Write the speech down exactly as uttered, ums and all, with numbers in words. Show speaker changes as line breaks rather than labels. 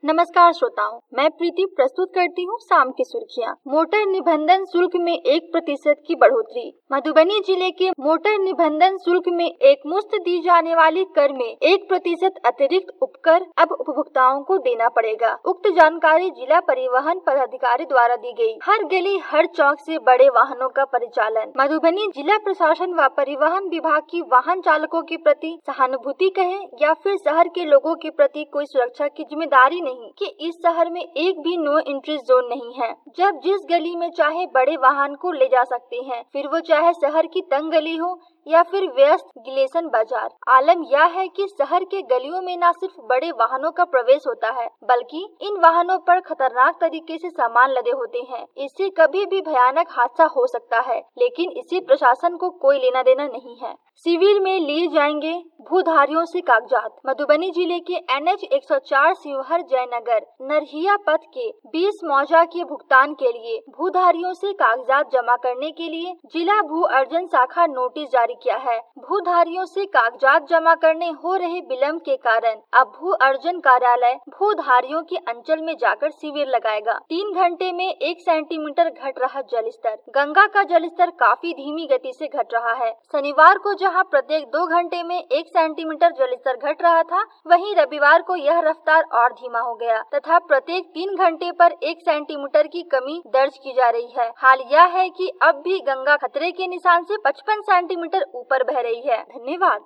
नमस्कार श्रोताओं, मैं प्रीति प्रस्तुत करती हूँ शाम की सुर्खियाँ। मोटर निबंधन शुल्क में एक प्रतिशत की बढ़ोतरी। मधुबनी जिले के मोटर निबंधन शुल्क में एक मुश्त दी जाने वाली कर में एक प्रतिशत अतिरिक्त उपकर अब उपभोक्ताओं को देना पड़ेगा। उक्त जानकारी जिला परिवहन पदाधिकारी द्वारा दी गई। हर गली हर चौक से बड़े वाहनों का परिचालन। मधुबनी जिला प्रशासन व परिवहन विभाग की वाहन चालकों के प्रति सहानुभूति कहें या फिर शहर के लोगों के प्रति कोई सुरक्षा की जिम्मेदारी नहीं कि इस शहर में एक भी नो एंट्री जोन नहीं है। जब जिस गली में चाहे बड़े वाहन को ले जा सकते हैं, फिर वो चाहे शहर की तंग गली हो या फिर व्यस्त गिलेशन बाजार। आलम यह है कि शहर के गलियों में न सिर्फ बड़े वाहनों का प्रवेश होता है, बल्कि इन वाहनों पर खतरनाक तरीके से सामान लदे होते हैं। इससे कभी भी भयानक हादसा हो सकता है, लेकिन इसे प्रशासन को कोई लेना देना नहीं है। शिविर में लिए जाएंगे भूधारियों से कागजात। मधुबनी जिले के एन एच एक सौ चार शिवहर जयनगर नरहिया पथ के बीस मौजा के भुगतान के लिए भूधारियों से कागजात जमा करने के लिए जिला भू अर्जन शाखा नोटिस जारी किया है। भूधारियों से कागजात जमा करने हो रहे विलम्ब के कारण अब भू अर्जन कार्यालय भूधारियों के अंचल में जाकर शिविर लगाएगा। तीन घंटे में एक सेंटीमीटर घट रहा जल स्तर। गंगा का जल स्तर काफी धीमी गति से घट रहा है। शनिवार को जहां प्रत्येक दो घंटे में एक सेंटीमीटर जल स्तर घट रहा था, वहीं रविवार को यह रफ्तार और धीमा हो गया तथा प्रत्येक तीन घंटे पर एक सेंटीमीटर की कमी दर्ज की जा रही है। हाल यह है कि अब भी गंगा खतरे के निशान से पचपन सेंटीमीटर ऊपर बह रही है। धन्यवाद।